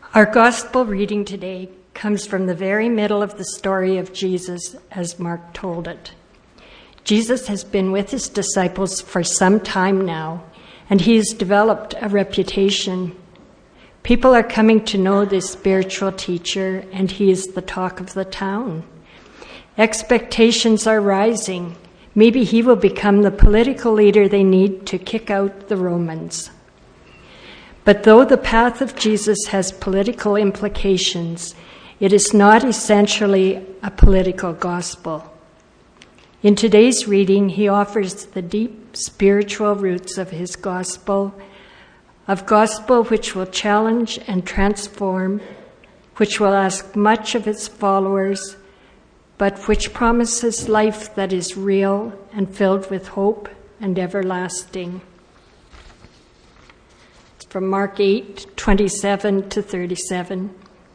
Our gospel reading today comes from the very middle of the story of Jesus as Mark told it. Jesus has been with his disciples for some time now, and he has developed a reputation. People are coming to know this spiritual teacher, and he is the talk of the town. Expectations are rising. Maybe he will become the political leader they need to kick out the Romans. But though the path of Jesus has political implications, it is not essentially a political gospel. In today's reading, he offers the deep spiritual roots of his gospel which will challenge and transform, which will ask much of its followers, but which promises life that is real and filled with hope and everlasting. From Mark 8:27 to 37.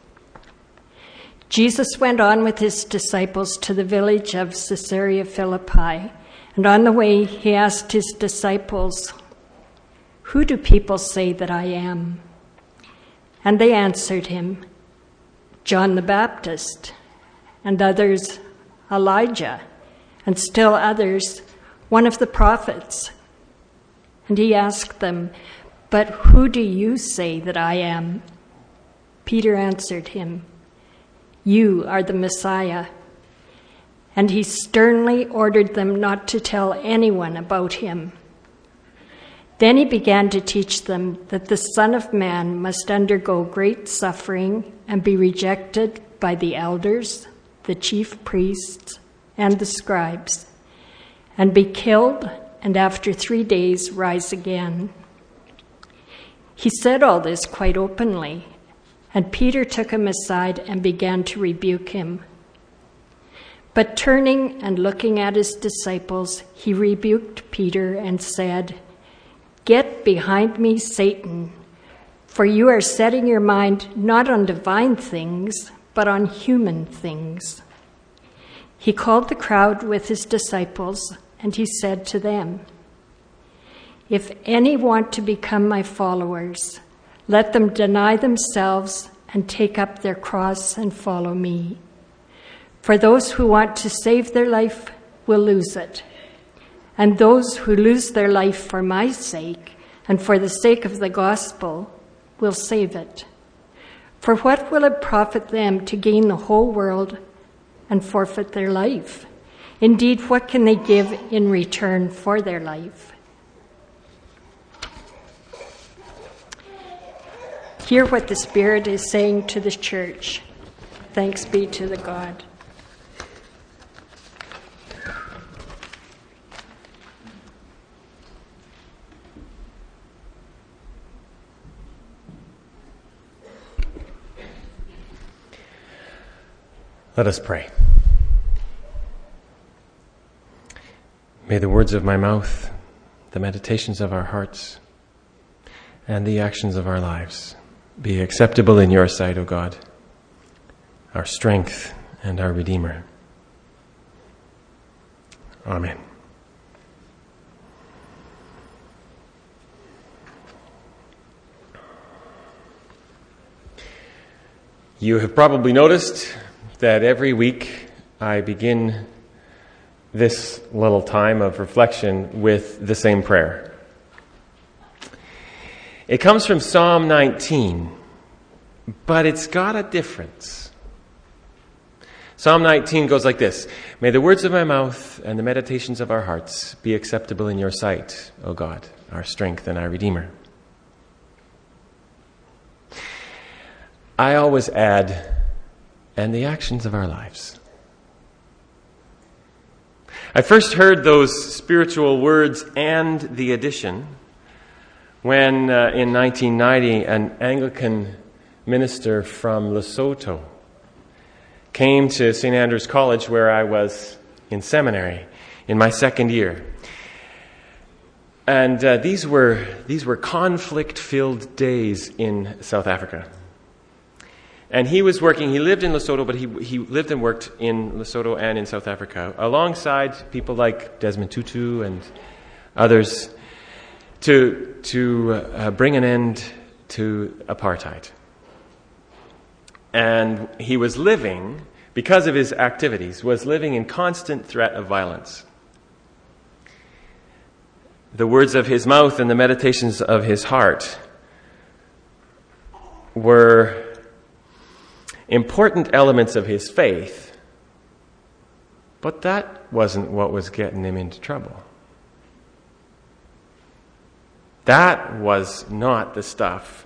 Jesus went on with his disciples to the village of Caesarea Philippi, and on the way he asked his disciples, "Who do people say that I am?" And they answered him, "John the Baptist, and others, Elijah, and still others, one of the prophets." And he asked them, "But who do you say that I am?" Peter answered him, "You are the Messiah." And he sternly ordered them not to tell anyone about him. Then he began to teach them that the Son of Man must undergo great suffering and be rejected by the elders, the chief priests, and the scribes, and be killed, and after 3 days rise again. He said all this quite openly, and Peter took him aside and began to rebuke him. But turning and looking at his disciples, he rebuked Peter and said, "Get behind me, Satan, for you are setting your mind not on divine things, but on human things." He called the crowd with his disciples, and he said to them, "If any want to become my followers, let them deny themselves and take up their cross and follow me. For those who want to save their life will lose it, and those who lose their life for my sake and for the sake of the gospel will save it. For what will it profit them to gain the whole world and forfeit their life? Indeed, what can they give in return for their life?" Hear what the Spirit is saying to the church. Thanks be to the God. Let us pray. May the words of my mouth, the meditations of our hearts, and the actions of our lives be acceptable in your sight, O God, our strength and our Redeemer. Amen. You have probably noticed that every week I begin this little time of reflection with the same prayer. It comes from Psalm 19, but it's got a difference. Psalm 19 goes like this: "May the words of my mouth and the meditations of our hearts be acceptable in your sight, O God, our strength and our Redeemer." I always add, "and the actions of our lives." I first heard those spiritual words and the addition when in 1990 an Anglican minister from Lesotho came to St. Andrew's College, where I was in seminary in my second year. And these were conflict-filled days in South Africa. And he was working, he lived in Lesotho, but he lived and worked in Lesotho and in South Africa, alongside people like Desmond Tutu and others, to bring an end to apartheid. And he was living, because of his activities, was living in constant threat of violence. The words of his mouth and the meditations of his heart were important elements of his faith, but that wasn't what was getting him into trouble. That was not the stuff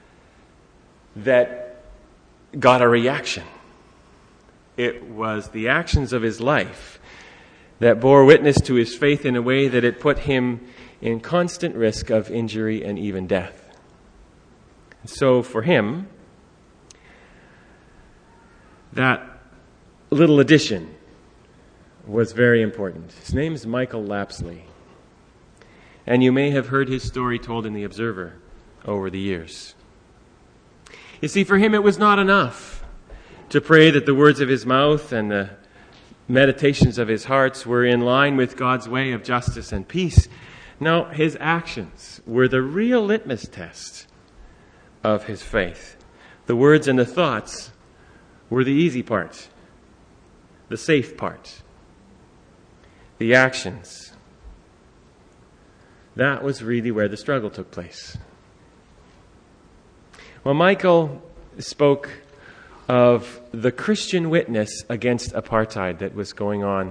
that got a reaction. It was the actions of his life that bore witness to his faith in a way that it put him in constant risk of injury and even death. So for him, that little addition was very important. His name is Michael Lapsley. And you may have heard his story told in The Observer over the years. You see, for him it was not enough to pray that the words of his mouth and the meditations of his hearts were in line with God's way of justice and peace. No, his actions were the real litmus test of his faith. The words and the thoughts were the easy part, the safe part. The actions, that was really where the struggle took place. Well, Michael spoke of the Christian witness against apartheid that was going on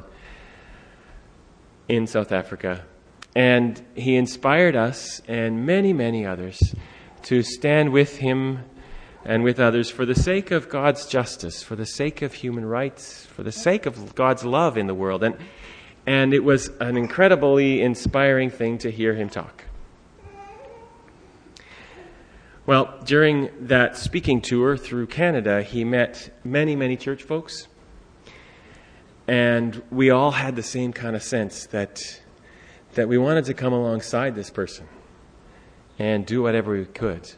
in South Africa. And he inspired us and many, many others to stand with him and with others for the sake of God's justice, for the sake of human rights, for the sake of God's love in the world. And it was an incredibly inspiring thing to hear him talk. Well, during that speaking tour through Canada, he met many, many church folks. And we all had the same kind of sense that we wanted to come alongside this person and do whatever we could.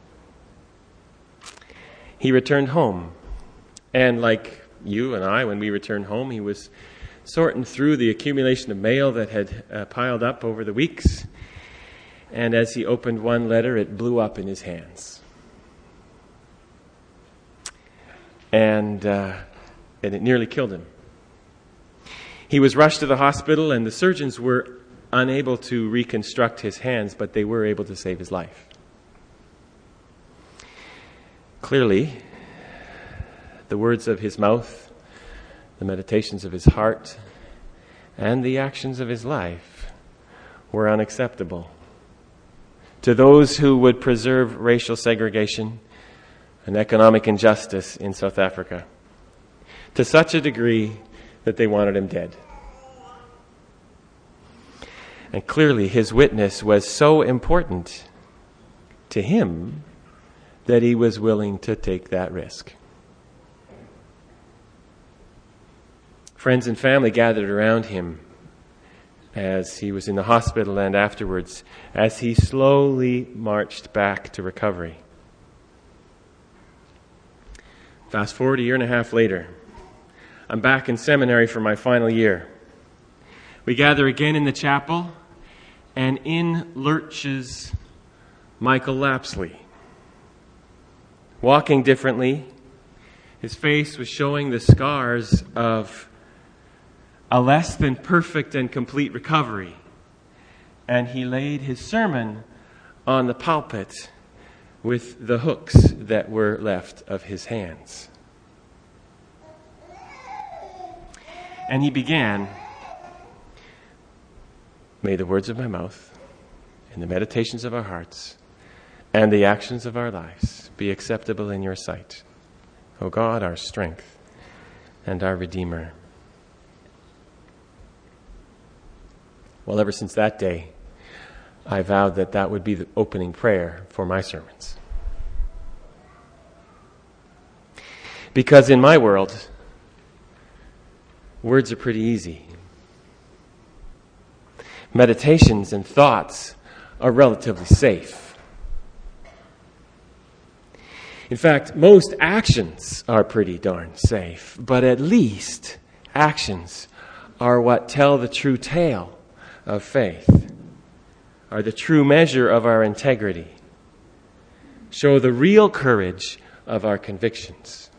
He returned home. And like you and I, when we returned home, he was sorting through the accumulation of mail that had piled up over the weeks. And as he opened one letter, it blew up in his hands. And it nearly killed him. He was rushed to the hospital, and the surgeons were unable to reconstruct his hands, but they were able to save his life. Clearly, the words of his mouth, the meditations of his heart, and the actions of his life were unacceptable to those who would preserve racial segregation and economic injustice in South Africa, to such a degree that they wanted him dead. And clearly his witness was so important to him that he was willing to take that risk. Friends and family gathered around him as he was in the hospital and afterwards, as he slowly marched back to recovery. Fast forward a year and a half later, I'm back in seminary for my final year. We gather again in the chapel, and in lurches Michael Lapsley. Walking differently, his face was showing the scars of a less than perfect and complete recovery. And he laid his sermon on the pulpit with the hooks that were left of his hands. And he began, "May the words of my mouth and the meditations of our hearts and the actions of our lives be acceptable in your sight, O God, our strength and our Redeemer." Well, ever since that day, I vowed that that would be the opening prayer for my sermons. Because in my world, words are pretty easy. Meditations and thoughts are relatively safe. In fact, most actions are pretty darn safe, but at least actions are what tell the true tale of faith, are the true measure of our integrity, show the real courage of our convictions.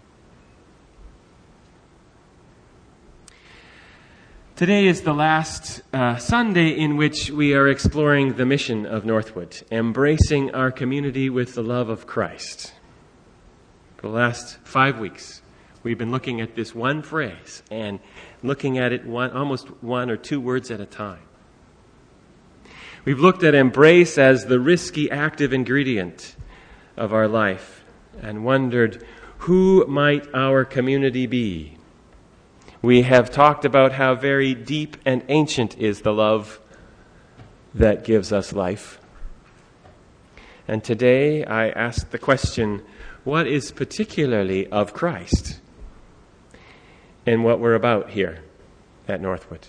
Today is the last Sunday in which we are exploring the mission of Northwood, embracing our community with the love of Christ. For the last 5 weeks, we've been looking at this one phrase and looking at it almost one or two words at a time. We've looked at embrace as the risky active ingredient of our life and wondered, who might our community be? We have talked about how very deep and ancient is the love that gives us life. And today I ask the question, what is particularly of Christ in what we're about here at Northwood?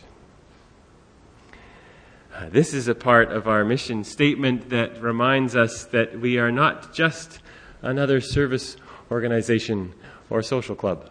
This is a part of our mission statement that reminds us that we are not just another service organization or social club.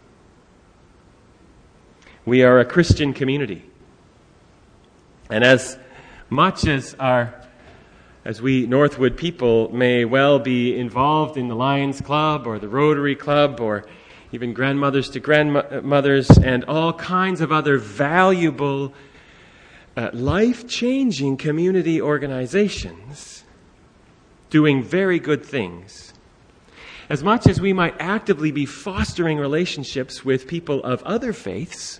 We are a Christian community. And as much as we Northwood people may well be involved in the Lions Club or the Rotary Club or even grandmothers to grandmothers and all kinds of other valuable, life-changing community organizations doing very good things, as much as we might actively be fostering relationships with people of other faiths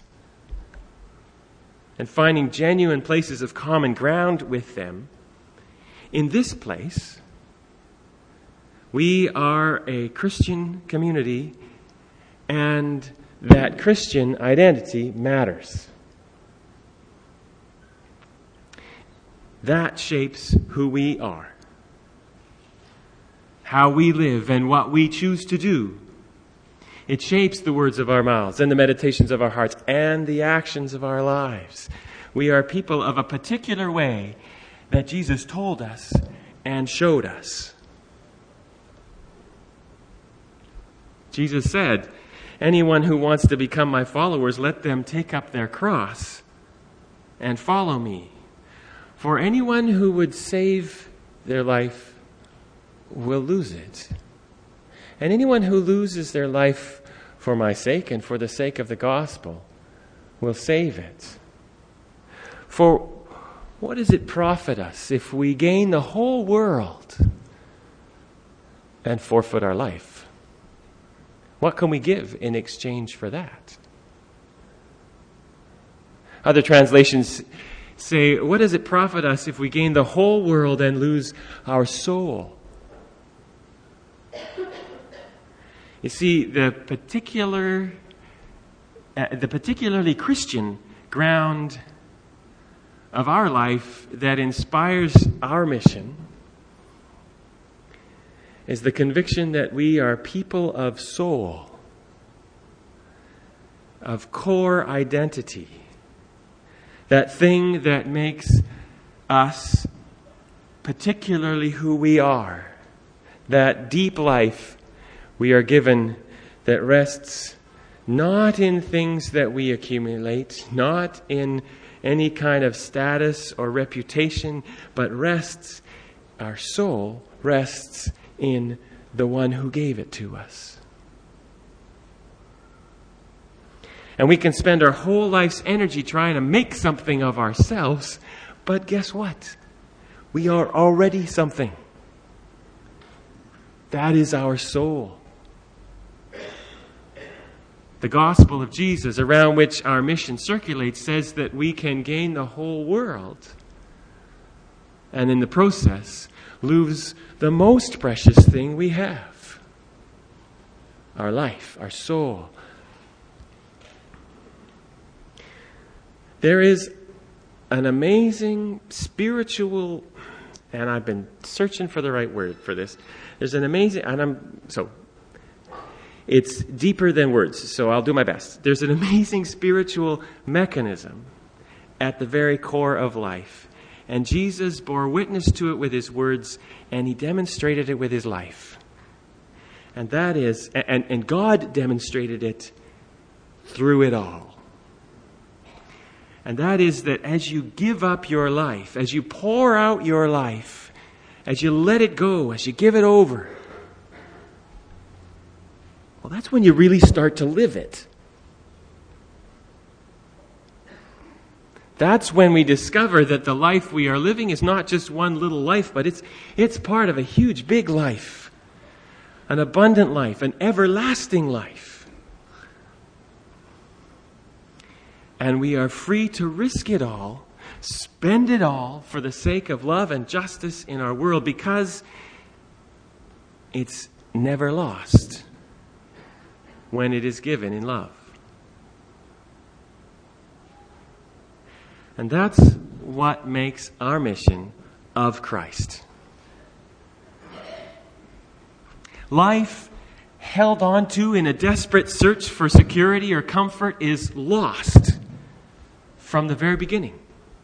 and finding genuine places of common ground with them, in this place, we are a Christian community, and that Christian identity matters. That shapes who we are, how we live, and what we choose to do. It shapes the words of our mouths and the meditations of our hearts and the actions of our lives. We are people of a particular way that Jesus told us and showed us. Jesus said, anyone who wants to become my followers, let them take up their cross and follow me. For anyone who would save their life will lose it. And anyone who loses their life for my sake and for the sake of the gospel will save it. For what does it profit us if we gain the whole world and forfeit our life? What can we give in exchange for that? Other translations say, what does it profit us if we gain the whole world and lose our soul? You see, the particularly Christian ground of our life that inspires our mission is the conviction that we are people of soul, of core identity, that thing that makes us particularly who we are, that deep life we are given that rests not in things that we accumulate, not in any kind of status or reputation, but our soul rests in the one who gave it to us. And we can spend our whole life's energy trying to make something of ourselves, but guess what? We are already something. That is our soul. The gospel of Jesus, around which our mission circulates, says that we can gain the whole world and in the process lose the most precious thing we have, our life, our soul. There is an amazing spiritual, and I've been searching for the right word for this. There's an amazing, it's deeper than words, so I'll do my best. There's an amazing spiritual mechanism at the very core of life. And Jesus bore witness to it with his words, and he demonstrated it with his life. And that is, and God demonstrated it through it all. And that is that as you give up your life, as you pour out your life, as you let it go, as you give it over, well, that's when you really start to live it. That's when we discover that the life we are living is not just one little life, but it's part of a huge, big life. An abundant life, an everlasting life. And we are free to risk it all, spend it all for the sake of love and justice in our world, because it's never lost when it is given in love. And that's what makes our mission of Christ. Life held on to in a desperate search for security or comfort is lost from the very beginning.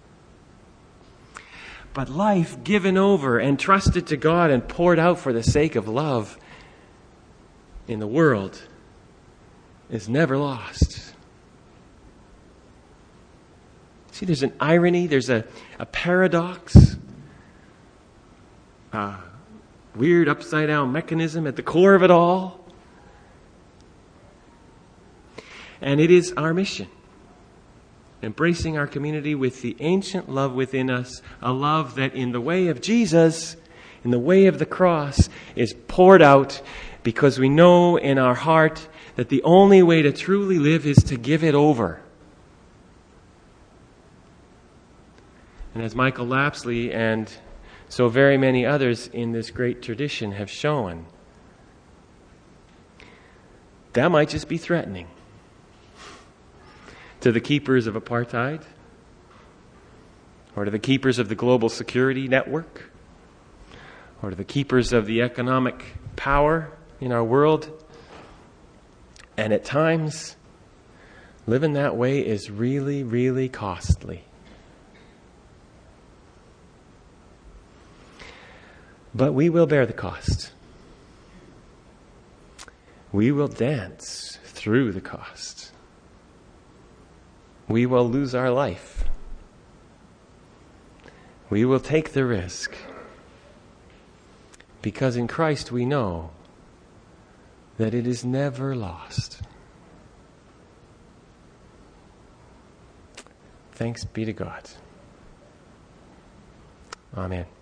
But life given over and trusted to God and poured out for the sake of love in the world is never lost. See, there's an irony, there's a paradox, a weird upside-down mechanism at the core of it all. And it is our mission, embracing our community with the ancient love within us, a love that in the way of Jesus, in the way of the cross, is poured out because we know in our heart that the only way to truly live is to give it over. And as Michael Lapsley and so very many others in this great tradition have shown, that might just be threatening to the keepers of apartheid, or to the keepers of the global security network, or to the keepers of the economic power in our world. And at times, living that way is really, really costly. But we will bear the cost. We will dance through the cost. We will lose our life. We will take the risk. Because in Christ we know that it is never lost. Thanks be to God. Amen.